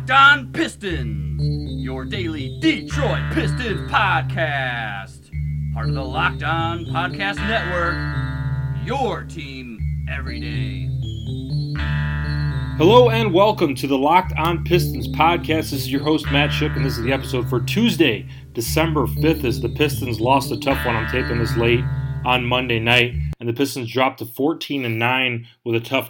Locked On Pistons, your daily Detroit Pistons podcast. Part of the Locked On Podcast Network, your team every day. Hello and welcome to the Locked On Pistons podcast. This is your host, Matt Shook, and this is the episode for Tuesday, December 5th, as the Pistons lost a tough one. I'm taping this late on Monday night, and the Pistons dropped to 14-9 with a tough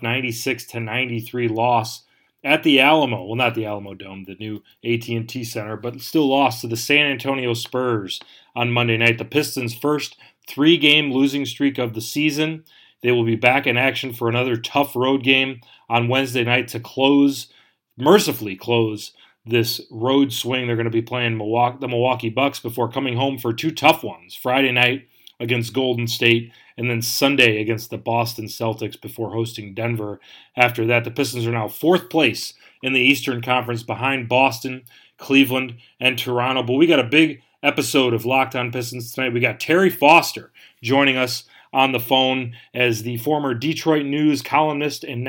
96-93 loss at the Alamo. Well, not the Alamo Dome, the new AT&T Center, but still lost to the San Antonio Spurs on Monday night. The Pistons' first three-game losing streak of the season. They will be back in action for another tough road game on Wednesday night to mercifully close this road swing. They're going to be playing the Milwaukee Bucks before coming home for two tough ones. Friday night against Golden State, and then Sunday against the Boston Celtics before hosting Denver. After that, the Pistons are now fourth place in the Eastern Conference behind Boston, Cleveland, and Toronto. But we got a big episode of Locked On Pistons tonight. We got Terry Foster joining us on the phone as the former Detroit News columnist and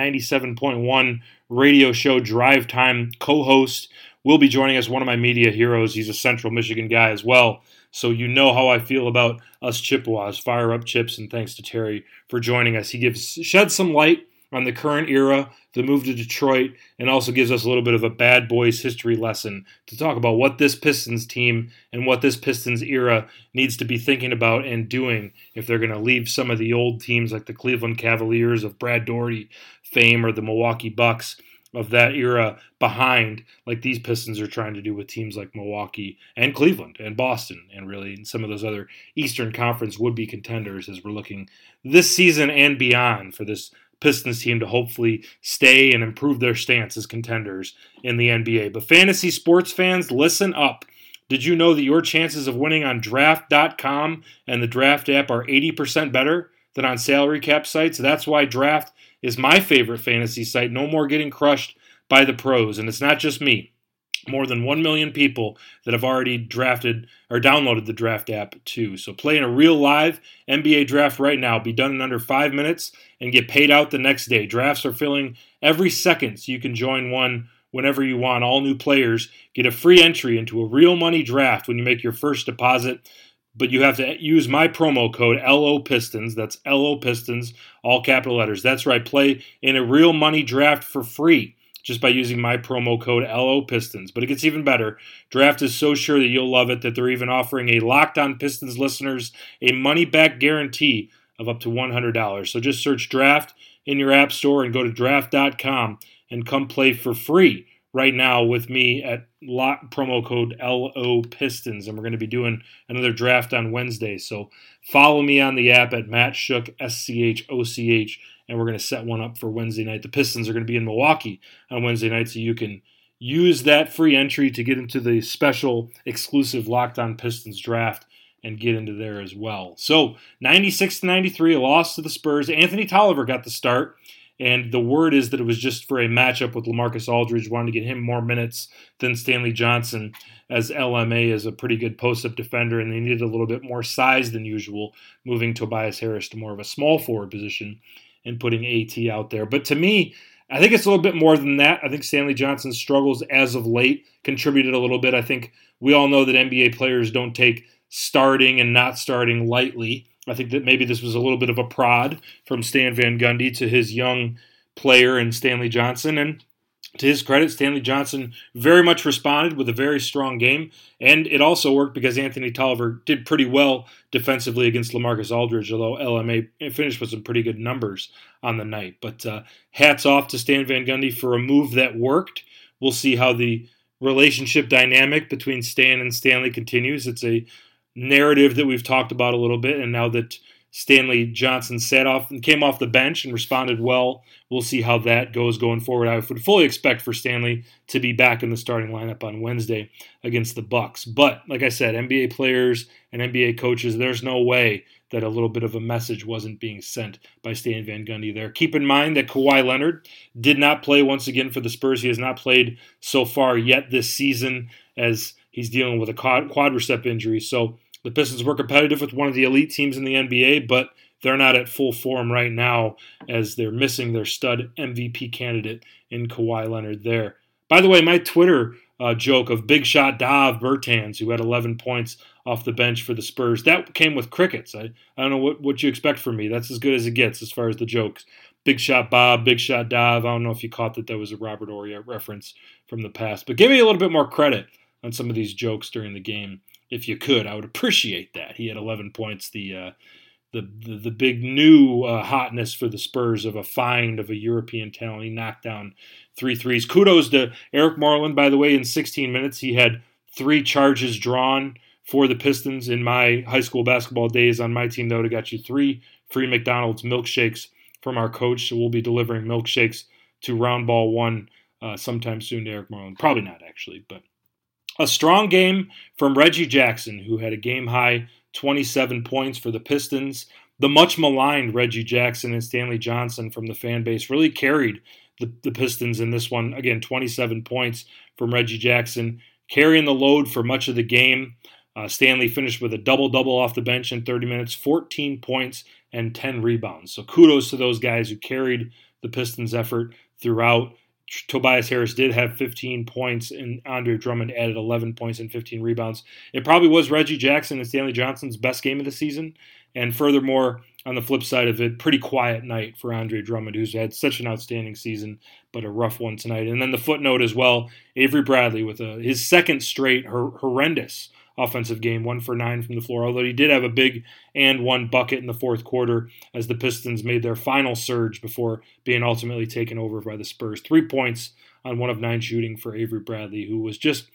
97.1 radio show Drive Time co-host. Will be joining us, one of my media heroes. He's a Central Michigan guy as well. So you know how I feel about us Chippewas. Fire up Chips, and thanks to Terry for joining us. He sheds some light on the current era, the move to Detroit, and also gives us a little bit of a bad boys history lesson to talk about what this Pistons team and what this Pistons era needs to be thinking about and doing if they're going to leave some of the old teams like the Cleveland Cavaliers of Brad Daugherty fame or the Milwaukee Bucks of that era behind, like these Pistons are trying to do with teams like Milwaukee and Cleveland and Boston and really some of those other Eastern Conference would-be contenders as we're looking this season and beyond for this Pistons team to hopefully stay and improve their stance as contenders in the NBA. But fantasy sports fans, listen up. Did you know that your chances of winning on Draft.com and the Draft app are 80% better than on salary cap sites? That's why Draft is my favorite fantasy site. No more getting crushed by the pros. And it's not just me. More than 1 million people that have already drafted or downloaded the Draft app too. So play in a real live NBA draft right now. Be done in under 5 minutes and get paid out the next day. Drafts are filling every second, so you can join one whenever you want. All new players get a free entry into a real money draft when you make your first deposit. But you have to use my promo code LOPistons. That's LOPistons, all capital letters. That's right. Play in a real money draft for free just by using my promo code LOPistons. But it gets even better. Draft is so sure that you'll love it that they're even offering a Locked On Pistons listeners a money-back guarantee of up to $100. So just search Draft in your app store and go to draft.com and come play for free right now with me at promo code LOPistons, and we're going to be doing another draft on Wednesday. So follow me on the app at Matt Shook, SCHOCH, and we're going to set one up for Wednesday night. The Pistons are going to be in Milwaukee on Wednesday night, so you can use that free entry to get into the special exclusive Locked On Pistons draft and get into there as well. So 96-93, a loss to the Spurs. Anthony Tolliver got the start. And the word is that it was just for a matchup with LaMarcus Aldridge, wanted to get him more minutes than Stanley Johnson, as LMA is a pretty good post-up defender, and they needed a little bit more size than usual, moving Tobias Harris to more of a small forward position and putting AT out there. But to me, I think it's a little bit more than that. I think Stanley Johnson's struggles as of late contributed a little bit. I think we all know that NBA players don't take starting and not starting lightly. I think that maybe this was a little bit of a prod from Stan Van Gundy to his young player in Stanley Johnson. And to his credit, Stanley Johnson very much responded with a very strong game. And it also worked because Anthony Tolliver did pretty well defensively against LaMarcus Aldridge, although LMA finished with some pretty good numbers on the night. But hats off to Stan Van Gundy for a move that worked. We'll see how the relationship dynamic between Stan and Stanley continues. It's a narrative that we've talked about a little bit, and now that Stanley Johnson came off the bench and responded well, we'll see how that goes going forward. I would fully expect for Stanley to be back in the starting lineup on Wednesday against the Bucks. But like I said, NBA players and NBA coaches, there's no way that a little bit of a message wasn't being sent by Stan Van Gundy there. Keep in mind that Kawhi Leonard did not play once again for the Spurs. He has not played so far yet this season as he's dealing with a quadricep injury. So the Pistons were competitive with one of the elite teams in the NBA, but they're not at full form right now as they're missing their stud MVP candidate in Kawhi Leonard there. By the way, my Twitter joke of Big Shot Dav Bertans, who had 11 points off the bench for the Spurs, that came with crickets. I don't know what you expect from me. That's as good as it gets as far as the jokes. Big Shot Bob, Big Shot Dav. I don't know if you caught that was a Robert Ory reference from the past. But give me a little bit more credit on some of these jokes during the game. If you could, I would appreciate that. He had 11 points. The big new hotness for the Spurs of a find of a European talent. He knocked down 3 threes. Kudos to Eric Moreland, by the way. In 16 minutes, he had 3 charges drawn for the Pistons. In my high school basketball days on my team, though, I got you 3 free McDonald's milkshakes from our coach. So we'll be delivering milkshakes to Round Ball 1 sometime soon to Eric Moreland. Probably not, actually, but a strong game from Reggie Jackson, who had a game-high 27 points for the Pistons. The much-maligned Reggie Jackson and Stanley Johnson from the fan base really carried the Pistons in this one. Again, 27 points from Reggie Jackson, carrying the load for much of the game. Stanley finished with a double-double off the bench in 30 minutes, 14 points and 10 rebounds. So kudos to those guys who carried the Pistons' effort throughout. Tobias Harris did have 15 points, and Andre Drummond added 11 points and 15 rebounds. It probably was Reggie Jackson and Stanley Johnson's best game of the season. And furthermore, on the flip side of it, pretty quiet night for Andre Drummond, who's had such an outstanding season, but a rough one tonight. And then the footnote as well, Avery Bradley with his second straight horrendous offensive game, 1 for 9 from the floor, although he did have a big and 1 bucket in the fourth quarter as the Pistons made their final surge before being ultimately taken over by the Spurs. 3 points on 1 of 9 shooting for Avery Bradley, who was just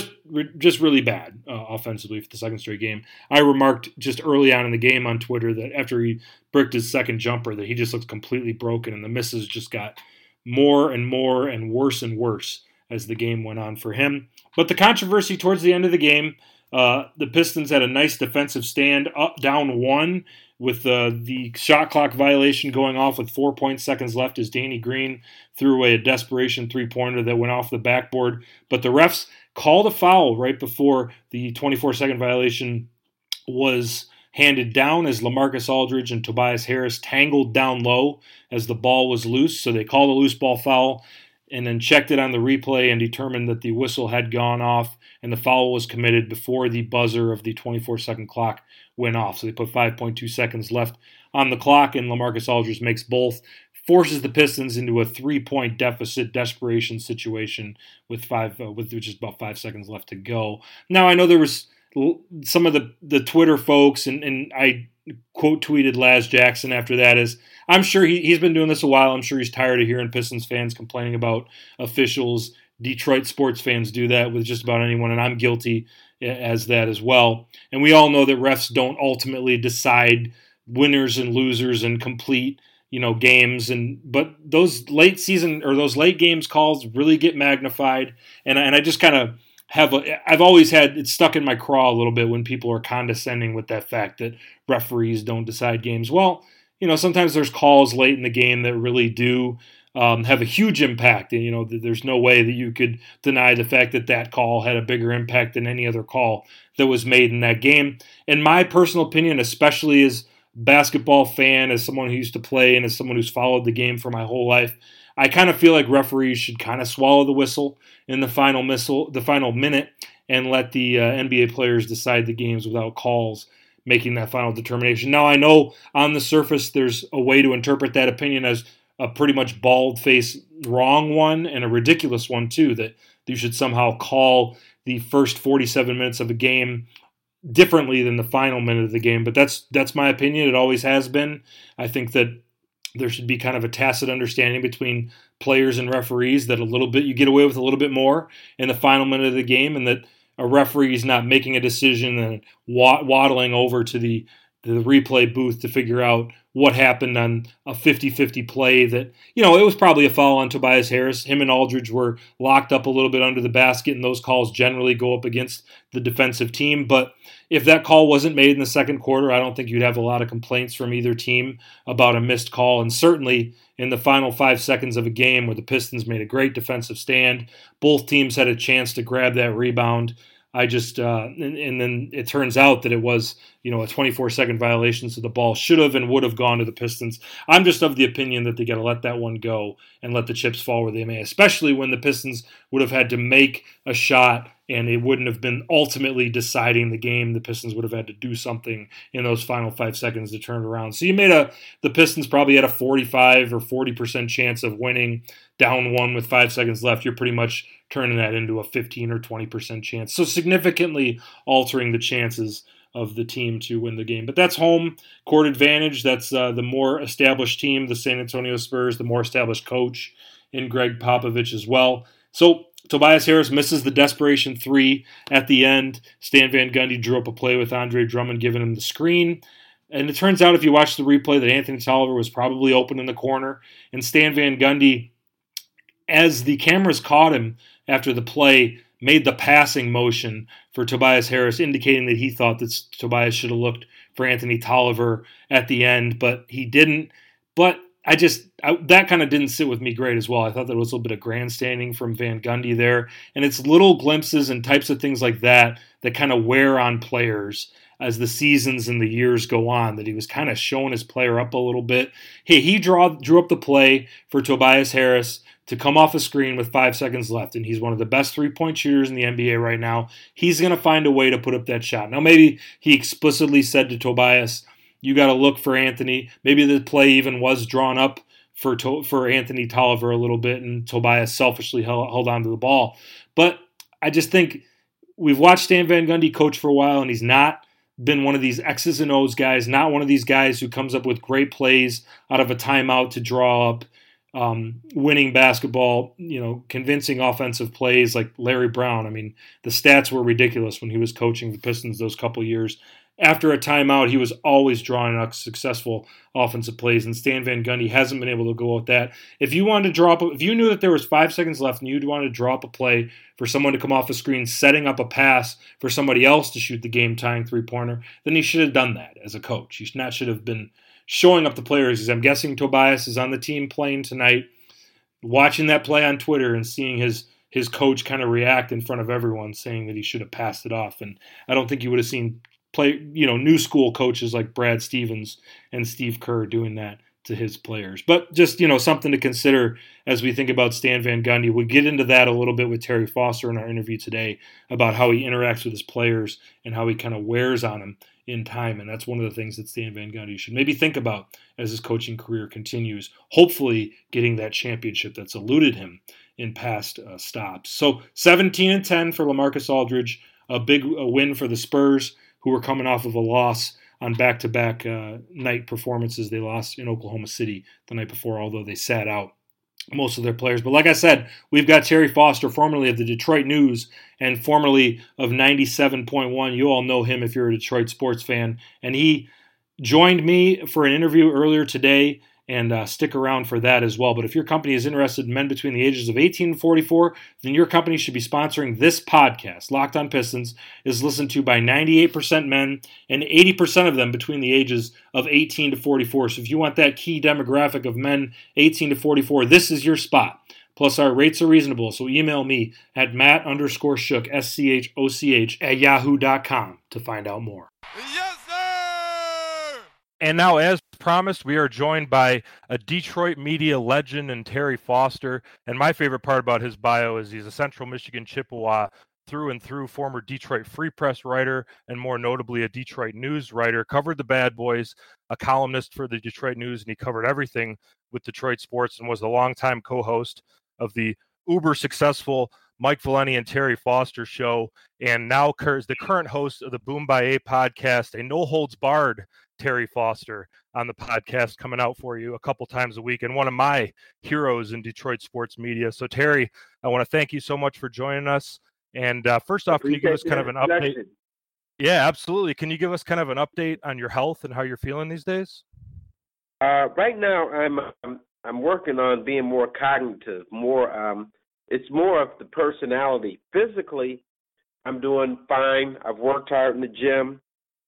really bad offensively for the second straight game. I remarked just early on in the game on Twitter that after he bricked his second jumper that he just looked completely broken, and the misses just got more and more and worse as the game went on for him. But the controversy towards the end of the game, the Pistons had a nice defensive stand, down 1 with the shot clock violation going off with 4 seconds left as Danny Green threw away a desperation 3-pointer that went off the backboard. But the refs called a foul right before the 24-second violation was handed down as LaMarcus Aldridge and Tobias Harris tangled down low as the ball was loose. So they called a loose ball foul and then checked it on the replay and determined that the whistle had gone off and the foul was committed before the buzzer of the 24-second clock went off. So they put 5.2 seconds left on the clock, and LaMarcus Aldridge makes both, forces the Pistons into a 3-point deficit desperation situation with just about 5 seconds left to go. Now, I know there was some of the Twitter folks, and I quote tweeted Laz Jackson after that, is I'm sure he's been doing this a while. I'm sure he's tired of hearing Pistons fans complaining about officials. Detroit sports fans do that with just about anyone, and I'm guilty as that as well. And we all know that refs don't ultimately decide winners and losers and complete, games, but those late season or those late games calls really get magnified. And I just kind of I've always had it stuck in my craw a little bit when people are condescending with that fact that referees don't decide games. Well, sometimes there's calls late in the game that really do have a huge impact. And, there's no way that you could deny the fact that call had a bigger impact than any other call that was made in that game. In my personal opinion, especially as a basketball fan, as someone who used to play and as someone who's followed the game for my whole life, I kind of feel like referees should kind of swallow the whistle in the final minute and let the NBA players decide the games without calls making that final determination. Now, I know on the surface there's a way to interpret that opinion as a pretty much bald-faced wrong one and a ridiculous one too, that you should somehow call the first 47 minutes of a game differently than the final minute of the game. But that's my opinion. It always has been. I think that there should be kind of a tacit understanding between players and referees that you get away with a little bit more in the final minute of the game, and that a referee is not making a decision and waddling over to the replay booth to figure out what happened on a 50-50 play that, it was probably a foul on Tobias Harris. Him and Aldridge were locked up a little bit under the basket, and those calls generally go up against the defensive team. But if that call wasn't made in the second quarter, I don't think you'd have a lot of complaints from either team about a missed call. And certainly in the final 5 seconds of a game where the Pistons made a great defensive stand, both teams had a chance to grab that rebound. I just and then it turns out that it was a 24-second violation, so the ball should have and would have gone to the Pistons. I'm just of the opinion that they got to let that one go and let the chips fall where they may, especially when the Pistons would have had to make a shot and it wouldn't have been ultimately deciding the game. The Pistons would have had to do something in those final 5 seconds to turn it around. So the Pistons probably had a 45 or 40% chance of winning down one with 5 seconds left. You're pretty much turning that into a 15 or 20% chance. So significantly altering the chances of the team to win the game. But that's home court advantage. That's the more established team, the San Antonio Spurs, the more established coach in Greg Popovich as well. So Tobias Harris misses the desperation three at the end. Stan Van Gundy drew up a play with Andre Drummond giving him the screen. And it turns out if you watch the replay that Anthony Tolliver was probably open in the corner. And Stan Van Gundy, as the cameras caught him after the play, made the passing motion for Tobias Harris, indicating that he thought that Tobias should have looked for Anthony Tolliver at the end, but he didn't. But that kind of didn't sit with me great as well. I thought there was a little bit of grandstanding from Van Gundy there, and it's little glimpses and types of things like that that kind of wear on players as the seasons and the years go on, that he was kind of showing his player up a little bit. Hey, he drew up the play for Tobias Harris to come off a screen with 5 seconds left, and he's one of the best three-point shooters in the NBA right now. He's going to find a way to put up that shot. Now, maybe he explicitly said to Tobias, you got to look for Anthony. Maybe the play even was drawn up for Anthony Tolliver a little bit, and Tobias selfishly held on to the ball. But I just think we've watched Stan Van Gundy coach for a while, and he's not been one of these X's and O's guys, not one of these guys who comes up with great plays out of a timeout to draw up winning basketball, convincing offensive plays like Larry Brown. I mean, the stats were ridiculous when he was coaching the Pistons those couple years. After a timeout, he was always drawing up successful offensive plays, and Stan Van Gundy hasn't been able to go with that. If you wanted to if you knew that there was 5 seconds left and you'd wanted to draw up a play for someone to come off the screen, setting up a pass for somebody else to shoot the game-tying three-pointer, then he should have done that as a coach. He should have been showing up the players. I'm guessing Tobias is on the team playing tonight, watching that play on Twitter and seeing his coach kind of react in front of everyone, saying that he should have passed it off. And I don't think you would have seen new school coaches like Brad Stevens and Steve Kerr doing that to his players. But just, something to consider as we think about Stan Van Gundy. We'll get into that a little bit with Terry Foster in our interview today about how he interacts with his players and how he kind of wears on them in time. And that's one of the things that Stan Van Gundy should maybe think about as his coaching career continues, hopefully getting that championship that's eluded him in past stops. So 17-10 for LaMarcus Aldridge, a big win for the Spurs, who were coming off of a loss on back-to-back night performances. They lost in Oklahoma City the night before, although they sat out most of their players. But like I said, we've got Terry Foster, formerly of the Detroit News and formerly of 97.1. You all know him if you're a Detroit sports fan. And he joined me for an interview earlier today, and stick around for that as well. But if your company is interested in men between the ages of 18 and 44, then your company should be sponsoring this podcast. Locked on Pistons is listened to by 98% men and 80% of them between the ages of 18 to 44. So if you want that key demographic of men 18 to 44, this is your spot. Plus, our rates are reasonable, so email me at Matt_Schoch, SCHOCH, at yahoo.com to find out more. Yes, sir! And now, as promised, we are joined by a Detroit media legend and Terry Foster. And my favorite part about his bio is he's a Central Michigan Chippewa through and through, former Detroit Free Press writer, and more notably a Detroit News writer, covered the Bad Boys, a columnist for the Detroit News, and he covered everything with Detroit sports and was a longtime co-host of the uber successful Mike Valeni and Terry Foster show, and now is the current host of the Boom by A podcast, a no-holds-barred Terry Foster on the podcast coming out for you a couple times a week, and one of my heroes in Detroit sports media. So, Terry, I want to thank you so much for joining us. And first off, can you give us kind of an update? Yeah, absolutely. Can you give us kind of an update on your health and how you're feeling these days? Right now, I'm working on being more cognitive, it's more of the personality. Physically, I'm doing fine. I've worked hard in the gym,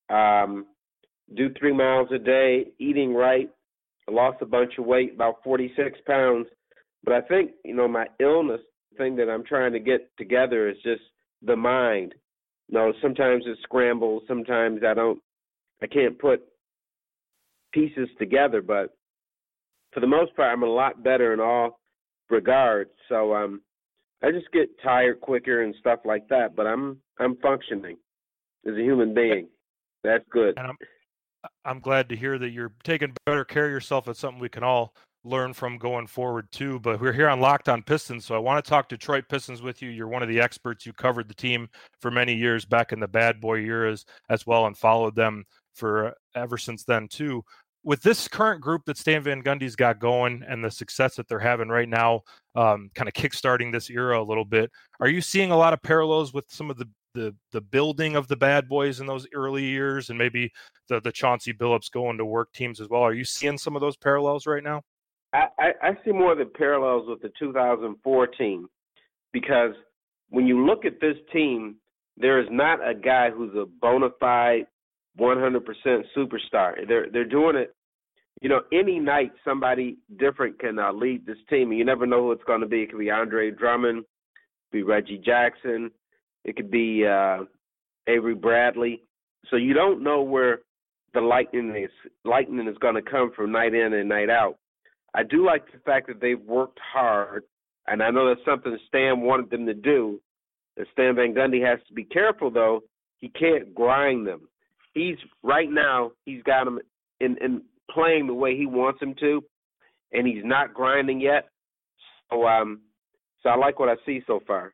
do 3 miles a day, eating right. I lost a bunch of weight, about 46 pounds. But I think, my illness thing that I'm trying to get together is just the mind. No, sometimes it's scrambles. Sometimes I can't put pieces together. But for the most part, I'm a lot better in all regards. So I just get tired quicker and stuff like that. But I'm functioning as a human being. That's good. And I'm glad to hear that you're taking better care of yourself. It's something we can all learn from going forward too. But we're here on Locked On Pistons, so I want to talk Detroit Pistons with you. You're one of the experts. You covered the team for many years back in the bad boy eras as well, and followed them for ever since then too. With this current group that Stan Van Gundy's got going and the success that they're having right now, kind of kickstarting this era a little bit, are you seeing a lot of parallels with some of the building of the bad boys in those early years, and maybe the Chauncey Billups going to work teams as well? Are you seeing some of those parallels right now? I see more of the parallels with the 2004 team, because when you look at this team, there is not a guy who's a bona fide 100% superstar. They're doing it, any night somebody different can lead this team, and you never know who it's going to be. It could be Andre Drummond, it could be Reggie Jackson, it could be Avery Bradley. So you don't know where the lightning is going to come from night in and night out. I do like the fact that they've worked hard, and I know that's something Stan wanted them to do. That Stan Van Gundy has to be careful, though. He can't grind them. He's got them in playing the way he wants them to, and he's not grinding yet. So I like what I see so far.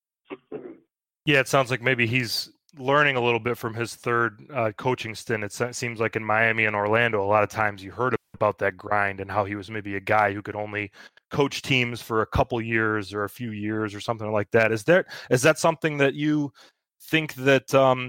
Yeah, it sounds like maybe he's learning a little bit from his third coaching stint. It seems like in Miami and Orlando, a lot of times you heard about that grind and how he was maybe a guy who could only coach teams for a couple years or a few years or something like that. Is that something that you think that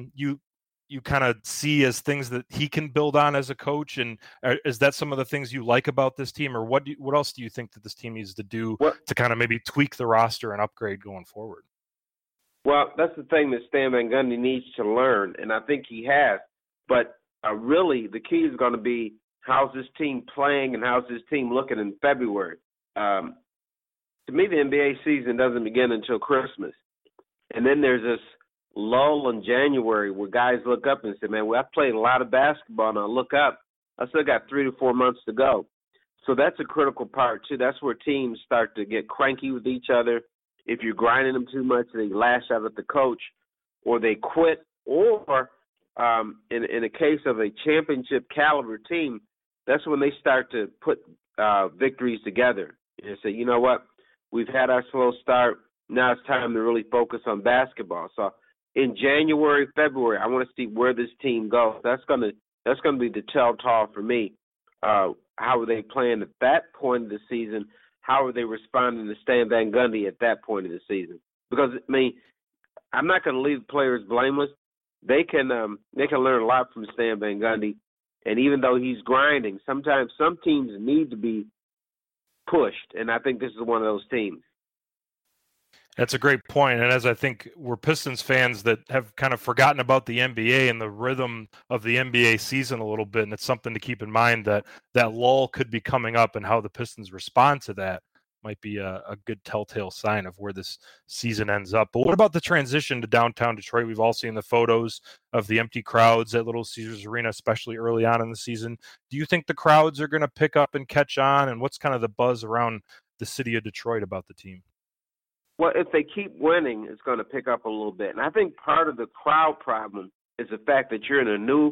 you kind of see as things that he can build on as a coach, and is that some of the things you like about this team, or what else do you think that this team needs to do to kind of maybe tweak the roster and upgrade going forward? Well, that's the thing that Stan Van Gundy needs to learn, and I think he has. But really, the key is going to be how's this team playing and how's this team looking in February. To me, the NBA season doesn't begin until Christmas. And then there's this lull in January where guys look up and say, man, well, I've played a lot of basketball, and I look up, I still got 3 to 4 months to go. So that's a critical part, too. That's where teams start to get cranky with each other. If you're grinding them too much, they lash out at the coach, or they quit, or in a case of a championship caliber team, that's when they start to put victories together and say, you know what, we've had our slow start. Now it's time to really focus on basketball. So in January, February, I want to see where this team goes. That's going to be the telltale for me. How are they playing at that point of the season? How are they responding to Stan Van Gundy at that point of the season? Because, I'm not going to leave players blameless. They can learn a lot from Stan Van Gundy. And even though he's grinding, sometimes some teams need to be pushed, and I think this is one of those teams. That's a great point. And as I think we're Pistons fans that have kind of forgotten about the NBA and the rhythm of the NBA season a little bit, and it's something to keep in mind that lull could be coming up, and how the Pistons respond to that might be a good telltale sign of where this season ends up. But what about the transition to downtown Detroit? We've all seen the photos of the empty crowds at Little Caesars Arena, especially early on in the season. Do you think the crowds are going to pick up and catch on? And what's kind of the buzz around the city of Detroit about the team? Well, if they keep winning, it's going to pick up a little bit. And I think part of the crowd problem is the fact that you're in a new,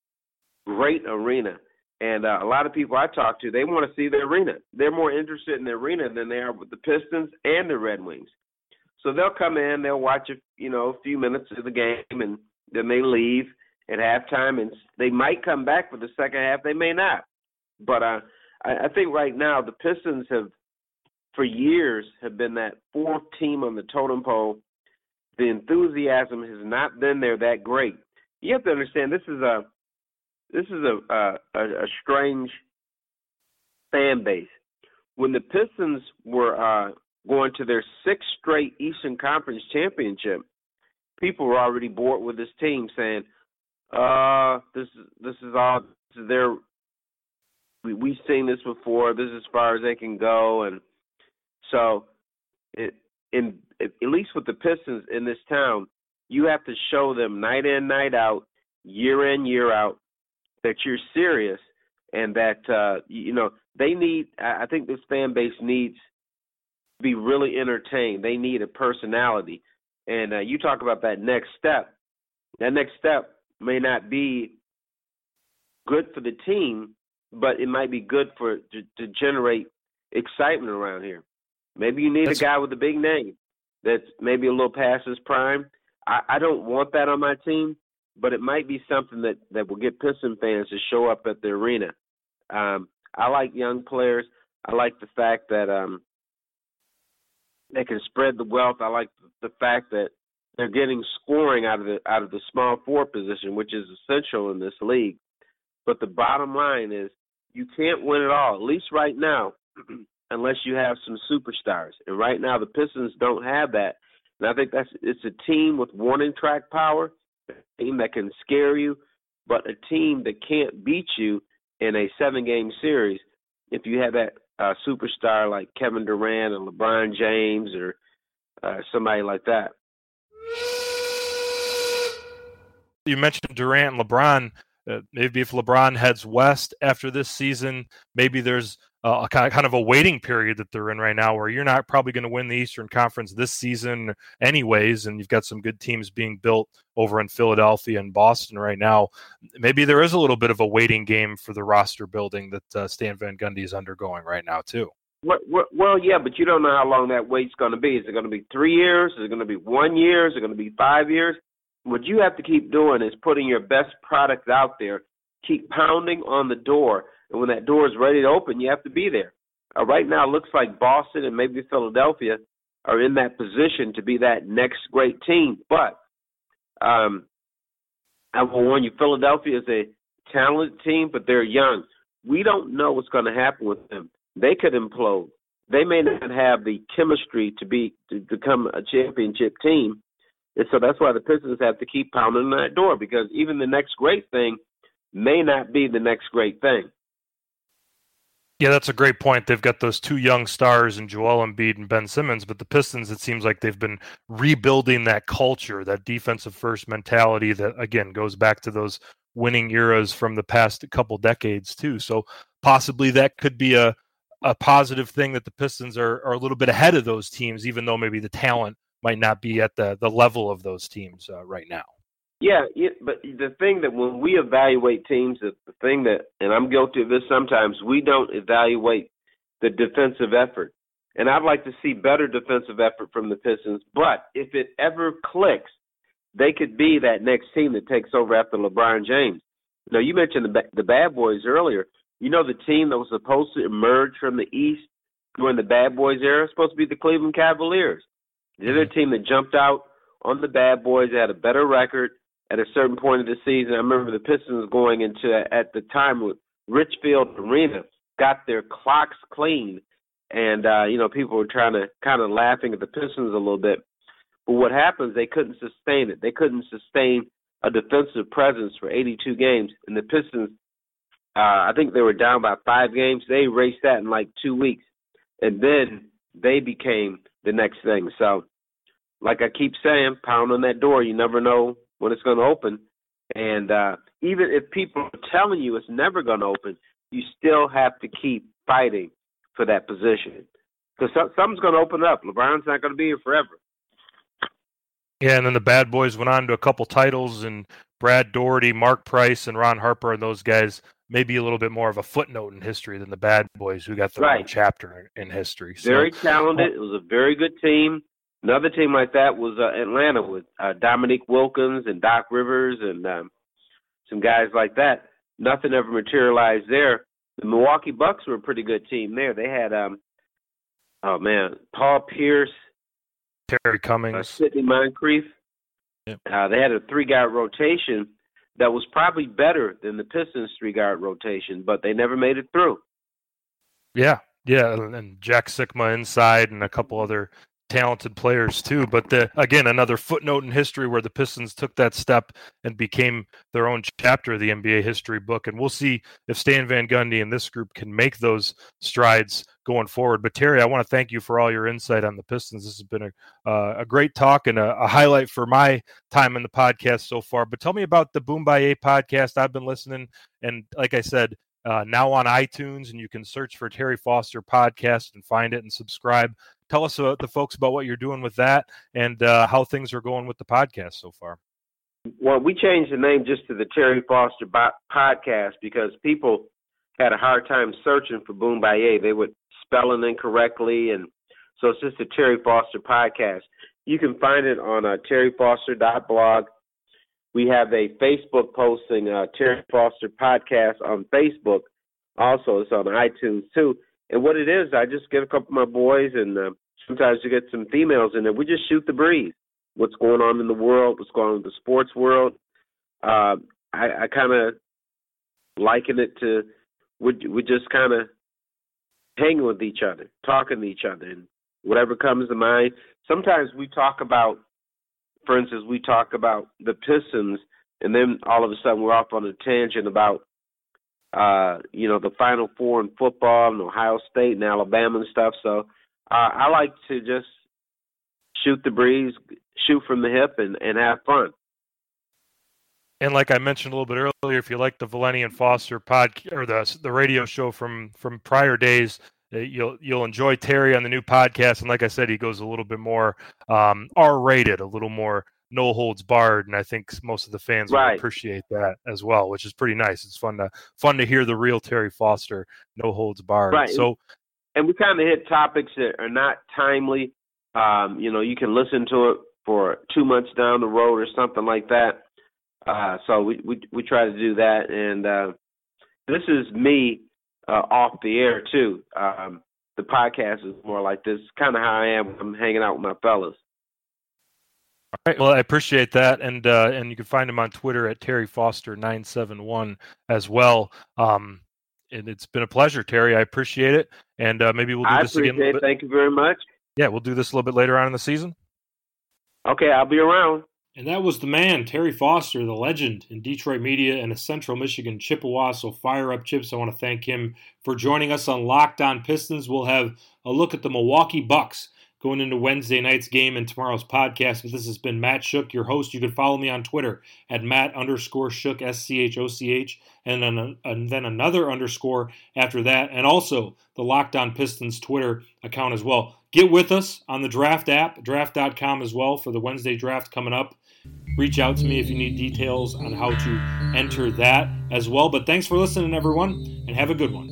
great arena. And a lot of people I talk to, they want to see the arena. They're more interested in the arena than they are with the Pistons and the Red Wings. So they'll come in, they'll watch a few minutes of the game, and then they leave at halftime. And they might come back for the second half. They may not. But I think right now the Pistons for years have been that fourth team on the totem pole. The enthusiasm has not been there that great. You have to understand this is a strange fan base. When the Pistons were going to their 6th straight Eastern Conference championship, people were already bored with this team, saying, "This is their. We've seen this before. This is as far as they can go." And so, at least with the Pistons in this town, You have to show them night in, night out, year in, year out, that you're serious and that, they need – I think this fan base needs to be really entertained. They need a personality. And you talk about that next step. That next step may not be good for the team, but it might be good to generate excitement around here. Maybe you need a guy with a big name that's maybe a little past his prime. I don't want that on my team, but it might be something that will get Piston fans to show up at the arena. I like young players. I like the fact that they can spread the wealth. I like the fact that they're getting scoring out of the small forward position, which is essential in this league. But the bottom line is you can't win it all, at least right now, unless you have some superstars. And right now the Pistons don't have that. And I think it's a team with warning track power, a team that can scare you, but a team that can't beat you in a 7-game series if you have that superstar like Kevin Durant or LeBron James or somebody like that. You mentioned Durant and LeBron. Maybe if LeBron heads west after this season, maybe there's a kind of a waiting period that they're in right now where you're not probably going to win the Eastern Conference this season anyways, and you've got some good teams being built over in Philadelphia and Boston right now. Maybe there is a little bit of a waiting game for the roster building that Stan Van Gundy is undergoing right now too. Well, yeah, but you don't know how long that wait's going to be. Is it going to be 3 years? Is it going to be 1 year? Is it going to be 5 years? What you have to keep doing is putting your best product out there, keep pounding on the door, and when that door is ready to open, you have to be there. Right now, it looks like Boston and maybe Philadelphia are in that position to be that next great team. But I will warn you, Philadelphia is a talented team, but they're young. We don't know what's going to happen with them. They could implode. They may not have the chemistry to become a championship team. And so that's why the Pistons have to keep pounding on that door, because even the next great thing may not be the next great thing. Yeah, that's a great point. They've got those two young stars in Joel Embiid and Ben Simmons, but the Pistons, it seems like they've been rebuilding that culture, that defensive first mentality that, again, goes back to those winning eras from the past couple decades too. So possibly that could be a positive thing that the Pistons are a little bit ahead of those teams, even though maybe the talent might not be at the level of those teams right now. Yeah, but the thing that when we evaluate teams, the thing that, and I'm guilty of this sometimes, we don't evaluate the defensive effort. And I'd like to see better defensive effort from the Pistons, but if it ever clicks, they could be that next team that takes over after LeBron James. Now, you mentioned the Bad Boys earlier. You know, the team that was supposed to emerge from the East during the Bad Boys era was supposed to be the Cleveland Cavaliers. The other team that jumped out on the Bad Boys, they had a better record at a certain point of the season. I remember the Pistons going into, at the time, with Richfield Arena, got their clocks clean. And, people were trying to kind of laughing at the Pistons a little bit. But what happens, they couldn't sustain it. They couldn't sustain a defensive presence for 82 games. And the Pistons, I think they were down by 5 games. They erased that in like 2 weeks. And then they became the next thing. So, like I keep saying, pound on that door. You never know when it's going to open. And even if people are telling you it's never going to open, you still have to keep fighting for that position. Because something's going to open up. LeBron's not going to be here forever. Yeah, and then the Bad Boys went on to a couple titles, and Brad Daugherty, Mark Price, and Ron Harper, and those guys maybe a little bit more of a footnote in history than the Bad Boys, who got their own chapter in history. So, very talented. It was a very good team. Another team like that was Atlanta with Dominique Wilkins and Doc Rivers and some guys like that. Nothing ever materialized there. The Milwaukee Bucks were a pretty good team there. They had, Paul Pierce, Terry Cummings, Sidney Moncrief. Yep. They had a 3-guard rotation that was probably better than the Pistons' 3-guard rotation, but they never made it through. Yeah, and Jack Sikma inside and a couple other talented players too. But again, another footnote in history where the Pistons took that step and became their own chapter of the NBA history book. And we'll see if Stan Van Gundy and this group can make those strides going forward. But Terry, I want to thank you for all your insight on the Pistons. This has been a great talk and a highlight for my time in the podcast so far. But tell me about the Boom by A podcast. I've been listening, and like I said, now on iTunes, and you can search for Terry Foster Podcast and find it and subscribe. Tell us the folks about what you're doing with that and how things are going with the podcast so far. Well, we changed the name just to the Terry Foster Podcast because people had a hard time searching for Boom by A. They would spell it incorrectly, and so it's just the Terry Foster Podcast. You can find it on terryfoster.blog. We have a Facebook posting, Terry Foster Podcast on Facebook. Also, it's on iTunes, too. And what it is, I just get a couple of my boys, and sometimes you get some females in there. We just shoot the breeze. What's going on in the world, what's going on in the sports world. I kind of liken it to we just kind of hanging with each other, talking to each other, and whatever comes to mind. Sometimes we talk about, for instance, we talk about the Pistons, and then all of a sudden we're off on a tangent about, the Final Four in football and Ohio State and Alabama and stuff. So I like to just shoot the breeze, shoot from the hip, and have fun. And like I mentioned a little bit earlier, if you like the Valenti and Foster podcast or the radio show from prior days, you'll enjoy Terry on the new podcast. And like I said, he goes a little bit more R-rated, a little more no holds barred, and I think most of the fans will appreciate that as well, which is pretty nice. It's fun to hear the real Terry Foster, no holds barred. Right. So, and we kind of hit topics that are not timely. You can listen to it for 2 months down the road or something like that. So we try to do that, and this is me off the air too. The podcast is more like this, kind of how I am when I'm hanging out with my fellas. All right. Well, I appreciate that, and you can find him on Twitter at Terry Foster 971 as well. And it's been a pleasure, Terry. I appreciate it, and maybe we'll do this again. I appreciate it. Thank you very much. Yeah, we'll do this a little bit later on in the season. Okay, I'll be around. And that was the man, Terry Foster, the legend in Detroit media and a Central Michigan Chippewa. So fire up, Chips. I want to thank him for joining us on Locked On Pistons. We'll have a look at the Milwaukee Bucks going into Wednesday night's game in tomorrow's podcast. But this has been Matt Shook, your host. You can follow me on Twitter at Matt_Shook, SCHOCH, and then another underscore after that. And also the Locked On Pistons Twitter account as well. Get with us on the Draft app, draft.com as well, for the Wednesday draft coming up. Reach out to me if you need details on how to enter that as well. But thanks for listening, everyone, and have a good one.